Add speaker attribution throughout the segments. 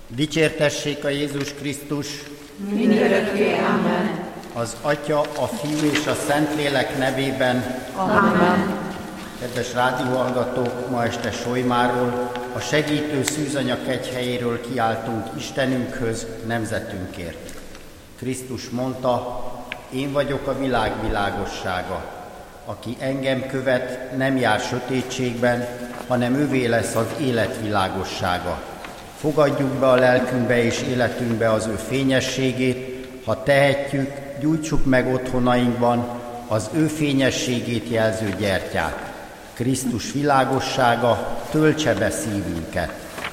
Speaker 1: Dicsértessék a Jézus Krisztus!
Speaker 2: Mindörökké, amen.
Speaker 1: Az Atya, a Fiú és a Szentlélek nevében.
Speaker 2: Amen.
Speaker 1: Kedves rádióhallgatók, ma este Solymáról, a segítő szűzanya kegyhelyéről kiáltunk Istenünkhöz, nemzetünkért. Krisztus mondta: én vagyok a világ világossága. Aki engem követ, nem jár sötétségben, hanem ővé lesz az élet világossága. Fogadjuk be a lelkünkbe és életünkbe az ő fényességét, ha tehetjük, gyújtsuk meg otthonainkban az ő fényességét jelző gyertyát. Krisztus világossága töltse be szívünket.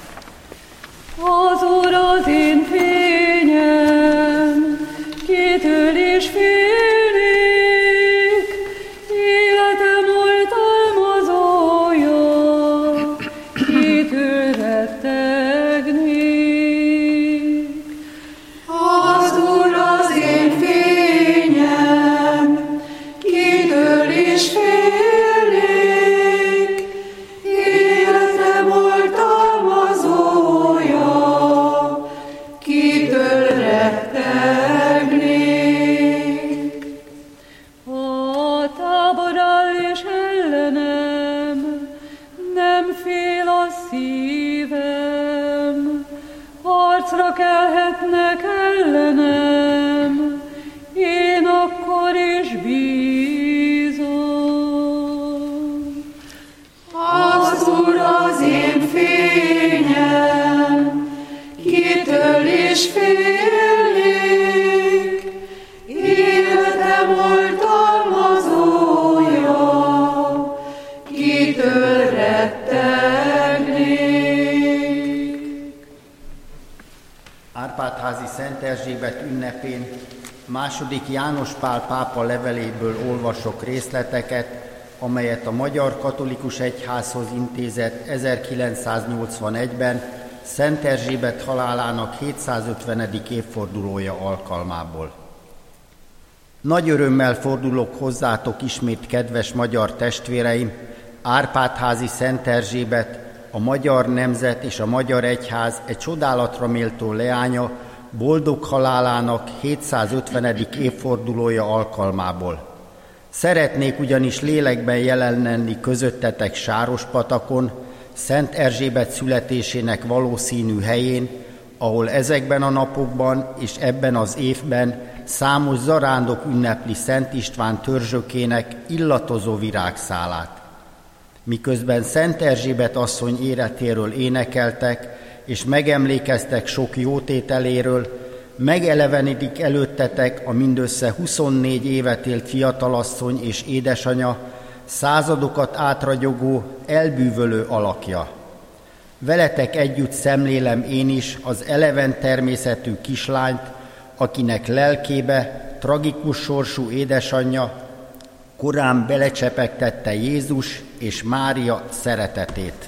Speaker 3: Az Úr az én fényem, kitől is félik, életem oltalmazója, kitől rettegnék.
Speaker 2: Az Úr az én fényem, kitől is félik, életem oltalmazója, kitől rettegnék.
Speaker 3: A tábor áll és ellenem, nem fél a szívem, harcra kelhetnek ellenem, én akkor is bízom.
Speaker 2: Az Úr az én fényem, kitől is félik, életem oltalmazója, kitől rettegnék.
Speaker 1: Árpád-házi Szent Erzsébet ünnepén II. János Pál pápa leveléből olvasok részleteket, amelyet a Magyar Katolikus Egyházhoz intézett 1981-ben Szent Erzsébet halálának 750. évfordulója alkalmából. Nagy örömmel fordulok hozzátok ismét, kedves magyar testvéreim, Árpád-házi Szent Erzsébet, a magyar nemzet és a magyar egyház egy csodálatra méltó leánya boldog halálának 750. évfordulója alkalmából. Szeretnék ugyanis lélekben jelen lenni közöttetek Sárospatakon, Szent Erzsébet születésének valószínű helyén, ahol ezekben a napokban és ebben az évben számos zarándok ünnepli Szent István törzsökének illatozó virágszálát. Miközben Szent Erzsébet asszony életéről énekeltek, és megemlékeztek sok jótételéről, megelevenedik előttetek a mindössze 24 évet élt fiatalasszony és édesanya, századokat átragyogó, elbűvölő alakja. Veletek együtt szemlélem én is az eleven természetű kislányt, akinek lelkébe tragikus sorsú édesanyja korán belecsepegtette Jézus és Mária szeretetét.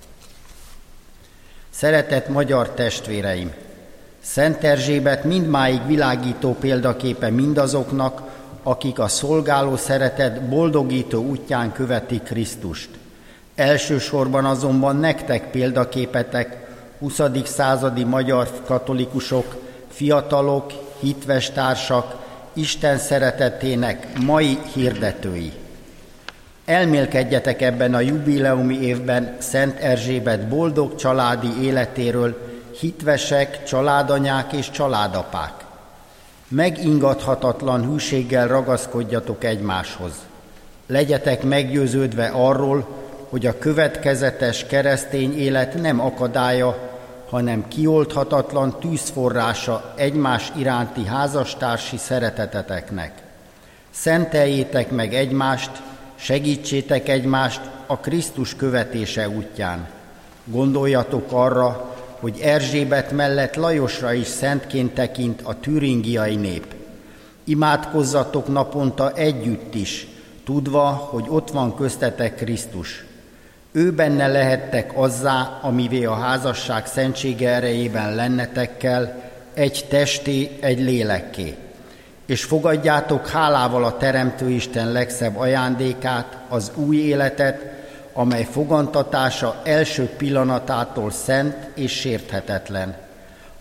Speaker 1: Szeretett magyar testvéreim! Szent Erzsébet mindmáig világító példaképe mindazoknak, akik a szolgáló szeretet boldogító útján követik Krisztust. Elsősorban azonban nektek példaképetek, 20. századi magyar katolikusok, fiatalok, hitves társak, Isten szeretetének mai hirdetői. Elmélkedjetek ebben a jubileumi évben Szent Erzsébet boldog családi életéről, hitvesek, családanyák és családapák. Megingathatatlan hűséggel ragaszkodjatok egymáshoz. Legyetek meggyőződve arról, hogy a következetes keresztény élet nem akadálya, hanem kioldhatatlan tűzforrása egymás iránti házastársi szereteteteknek. Szenteljétek meg egymást, segítsétek egymást a Krisztus követése útján. Gondoljatok arra, hogy Erzsébet mellett Lajosra is szentként tekint a türingiai nép. Imádkozzatok naponta együtt is, tudva, hogy ott van köztetek Krisztus. Ő benne lehettek azzá, amivé a házasság szentsége erejében lennetek kell, egy testé, egy lélekké. És fogadjátok hálával a Teremtő Isten legszebb ajándékát, az új életet, amely fogantatása első pillanatától szent és sérthetetlen.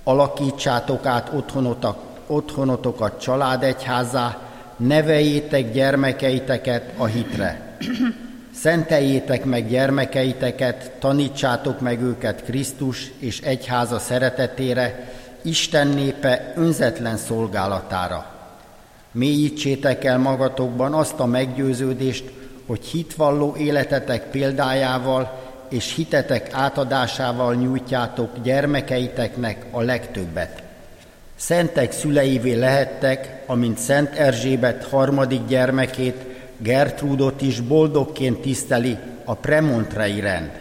Speaker 1: Alakítsátok át otthonotokat családegyházzá, neveljétek gyermekeiteket a hitre. Szenteljétek meg gyermekeiteket, tanítsátok meg őket Krisztus és egyháza szeretetére, Isten népe önzetlen szolgálatára. Mélyítsétek el magatokban azt a meggyőződést, hogy hitvalló életetek példájával és hitetek átadásával nyújtjátok gyermekeiteknek a legtöbbet. Szentek szüleivé lehettek, amint Szent Erzsébet harmadik gyermekét, Gertrúdot is boldogként tiszteli a premontrei rend.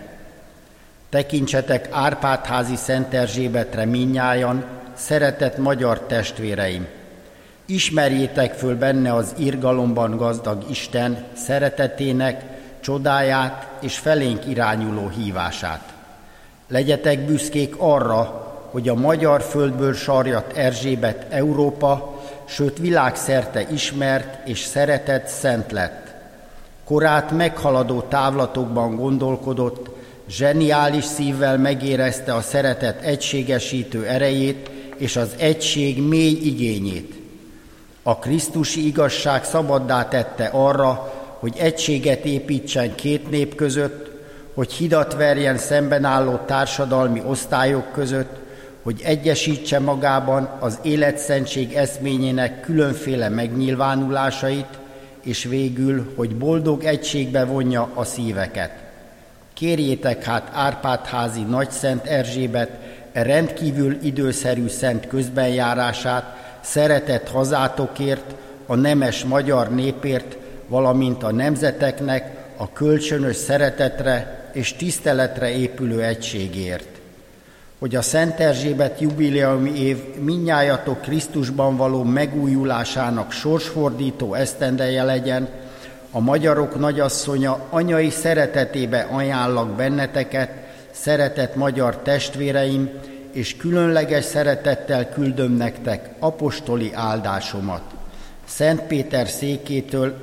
Speaker 1: Tekintsetek Árpád-házi Szent Erzsébetre mindnyájan, szeretett magyar testvéreim! Ismerjétek föl benne az irgalomban gazdag Isten szeretetének, csodáját és felénk irányuló hívását. Legyetek büszkék arra, hogy a magyar földből sarjadt Erzsébet Európa, sőt világszerte ismert és szeretett szent lett. Korát meghaladó távlatokban gondolkodott, zseniális szívvel megérezte a szeretet egységesítő erejét és az egység mély igényét. A krisztusi igazság szabaddá tette arra, hogy egységet építsen két nép között, hogy hidat verjen szemben álló társadalmi osztályok között, hogy egyesítse magában az életszentség eszményének különféle megnyilvánulásait, és végül, hogy boldog egységbe vonja a szíveket. Kérjétek hát Árpád-házi Nagyszent Erzsébet rendkívül időszerű szent közbenjárását, szeretett hazátokért, a nemes magyar népért, valamint a nemzeteknek a kölcsönös szeretetre és tiszteletre épülő egységért. Hogy a Szent Erzsébet jubileumi év mindnyájatok Krisztusban való megújulásának sorsfordító esztendeje legyen, a magyarok nagyasszonya anyai szeretetébe ajánlak benneteket, szeretett magyar testvéreim, és különleges szeretettel küldöm nektek apostoli áldásomat. Szent Péter székétől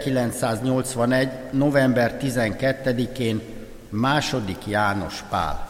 Speaker 1: 1981. november 12-én II. János Pál.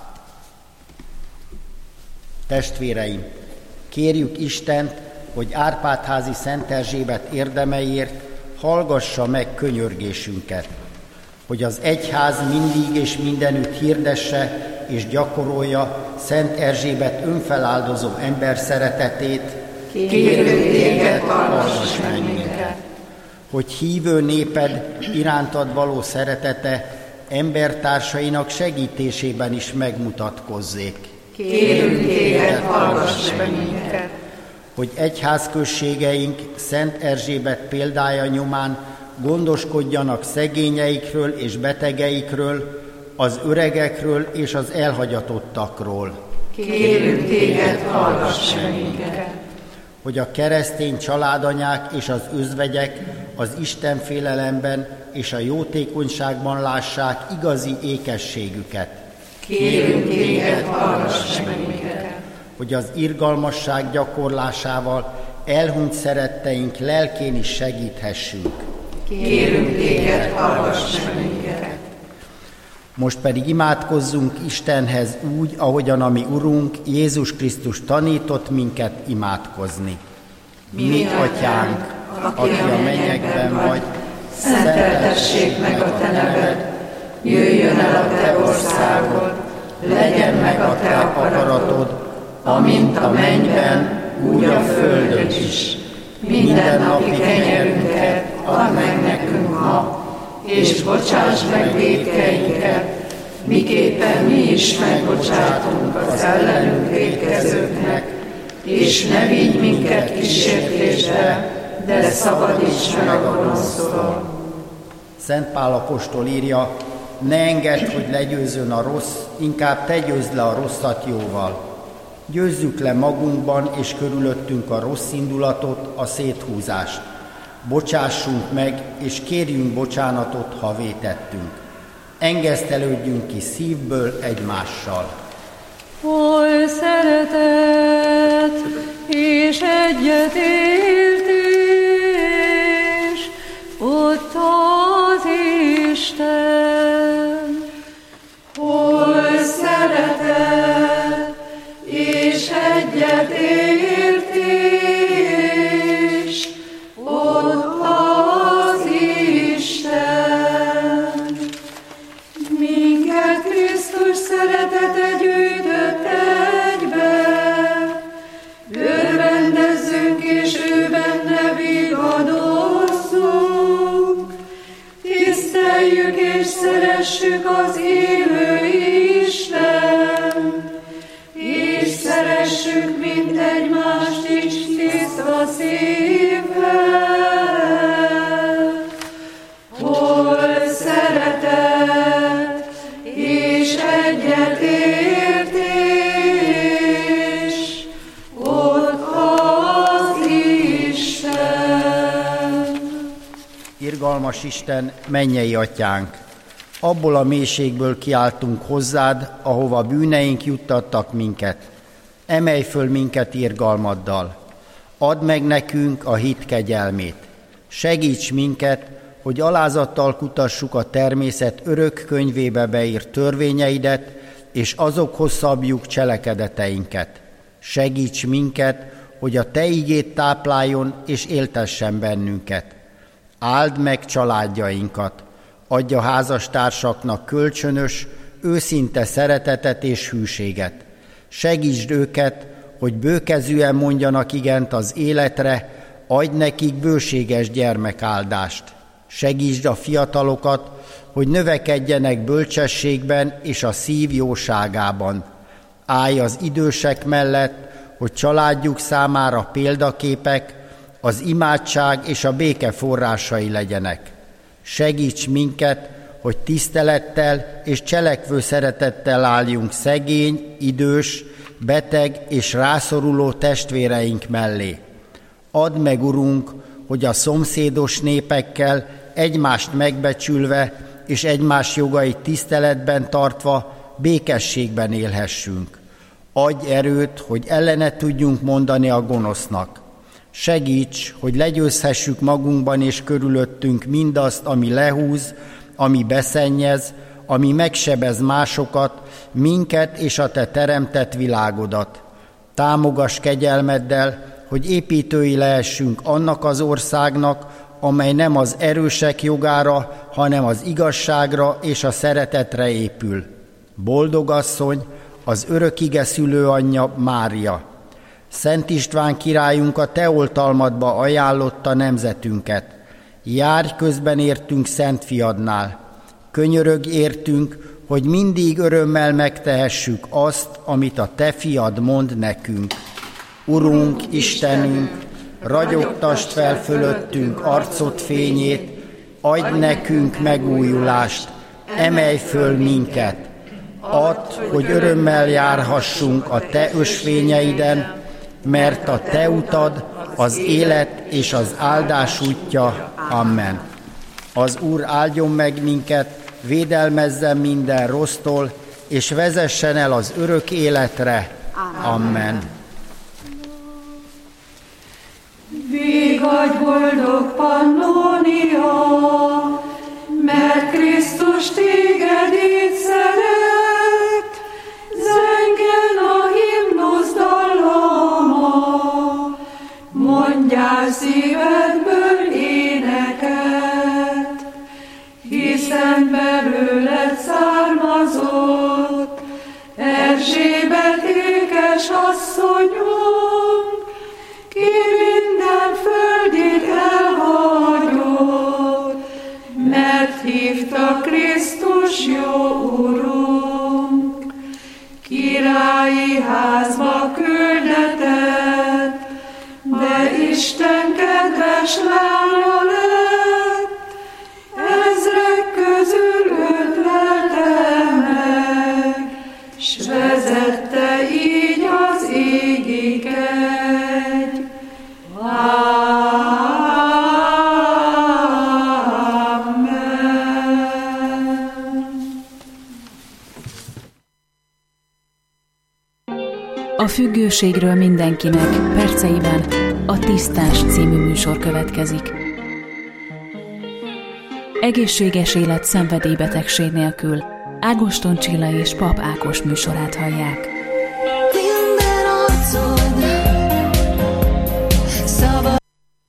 Speaker 1: Testvéreim, kérjük Istent, hogy Árpád-házi Szent Erzsébet érdemeiért hallgassa meg könyörgésünket, hogy az egyház mindig és mindenütt hirdesse és gyakorolja Szent Erzsébet önfeláldozó ember szeretetét.
Speaker 2: Kérünk téged, hallgass meg minket!
Speaker 1: Hogy hívő néped irántad való szeretete embertársainak segítésében is megmutatkozzék.
Speaker 2: Kérünk téged, hallgass meg minket!
Speaker 1: Hogy egyházközségeink Szent Erzsébet példája nyomán gondoskodjanak szegényeikről és betegeikről, az öregekről és az elhagyatottakról.
Speaker 2: Kérünk téged, hallgass meg minket!
Speaker 1: Hogy a keresztény családanyák és az özvegyek az istenfélelemben és a jótékonyságban lássák igazi ékességüket.
Speaker 2: Kérünk téged, hallgass meg minket!
Speaker 1: Hogy az irgalmasság gyakorlásával elhunyt szeretteink lelkén is segíthessünk.
Speaker 2: Kérünk téged, hallgass meg minket!
Speaker 1: Most pedig imádkozzunk Istenhez úgy, ahogyan a mi Urunk Jézus Krisztus tanított minket imádkozni. Mi, Atyánk, aki a mennyekben vagy,
Speaker 2: szenteltessék meg a te neved, jöjjön el a te országod, legyen meg a te akaratod, amint a mennyben, úgy a földön is. Minden napi kenyerünket add meg nekünk ma, és bocsáss meg vétkeinket, miképpen mi is megbocsátunk az ellenünk vétkezőknek, és ne vigy minket kísértésbe, de szabadíts meg a gonosztól.
Speaker 1: Szent Pál apostol írja, ne engedd, hogy legyőzzön a rossz, inkább te győzd le a rosszat jóval. Győzzük le magunkban és körülöttünk a rossz indulatot, a széthúzást. Bocsássunk meg, és kérjünk bocsánatot, ha vétettünk. Engesztelődjünk ki szívből egymással.
Speaker 3: Oly szeretet és egyetértés, ott az Isten.
Speaker 2: Oly szeretet és egyetértés, egyetértés, ott az Isten. Minket Krisztus szeretete gyűjtött egybe, örvendezzünk és ő benne vigadozzunk, tiszteljük és szeressük az élő Isten, és szeressük mind egymást is tiszta szívvel. Hol szeretet és egyetértés, ott az Isten.
Speaker 1: Irgalmas Isten, mennyei atyánk, abból a mélységből kiáltunk hozzád, ahova bűneink juttattak minket. Emelj föl minket irgalmaddal. Add meg nekünk a hit kegyelmét. Segíts minket, hogy alázattal kutassuk a természet örök könyvébe beírt törvényeidet, és azokhoz szabjuk cselekedeteinket. Segíts minket, hogy a te igét tápláljon és éltessen bennünket. Áld meg családjainkat, adj a házastársaknak kölcsönös, őszinte szeretetet és hűséget. Segítsd őket, hogy bőkezűen mondjanak igent az életre, adj nekik bőséges gyermekáldást. Segítsd a fiatalokat, hogy növekedjenek bölcsességben és a szív jóságában. Állj az idősek mellett, hogy családjuk számára példaképek, az imádság és a béke forrásai legyenek. Segíts minket, hogy tisztelettel és cselekvő szeretettel álljunk szegény, idős, beteg és rászoruló testvéreink mellé. Add meg, Urunk, hogy a szomszédos népekkel egymást megbecsülve és egymás jogait tiszteletben tartva békességben élhessünk. Adj erőt, hogy ellene tudjunk mondani a gonosznak. Segíts, hogy legyőzhessük magunkban és körülöttünk mindazt, ami lehúz, ami beszennyez, ami megsebez másokat, minket és a te teremtett világodat. Támogass kegyelmeddel, hogy építői lehessünk annak az országnak, amely nem az erősek jogára, hanem az igazságra és a szeretetre épül. Boldog asszony, az örökige szülőanyja Mária. Szent István királyunk a te oltalmadba ajánlotta nemzetünket. Járj közben értünk Szent Fiadnál. Könyörögj értünk, hogy mindig örömmel megtehessük azt, amit a te fiad mond nekünk. Urunk, Istenünk, ragyogtasd fel fölöttünk arcod fényét, adj nekünk megújulást, emelj föl minket. Add, hogy örömmel járhassunk a te ösvényeiden, mert a te utad az élet és az áldás útja. Amen. Az Úr áldjon meg minket, védelmezzen minden rossztól, és vezessen el az örök életre. Amen.
Speaker 2: Vigadj, boldog Pannonia, mert Krisztus téged így szeret, zengjen a himnusz dallama, mondjál szívedből éneket, hiszen belőled származott Erzsébet ékes asszonyunk, ki minden földit elhagyott, mert hívta Krisztus jó Urunk. Királyi házba küldetett, de Isten kedves lánya lett, ezrek közül őt lelte meg, s vezette így az égig egy.
Speaker 4: A függőségről mindenkinek perceiben a Tisztás című műsor következik. Egészséges élet szenvedélybetegség nélkül Ágoston Csilla és Pap Ákos műsorát hallják.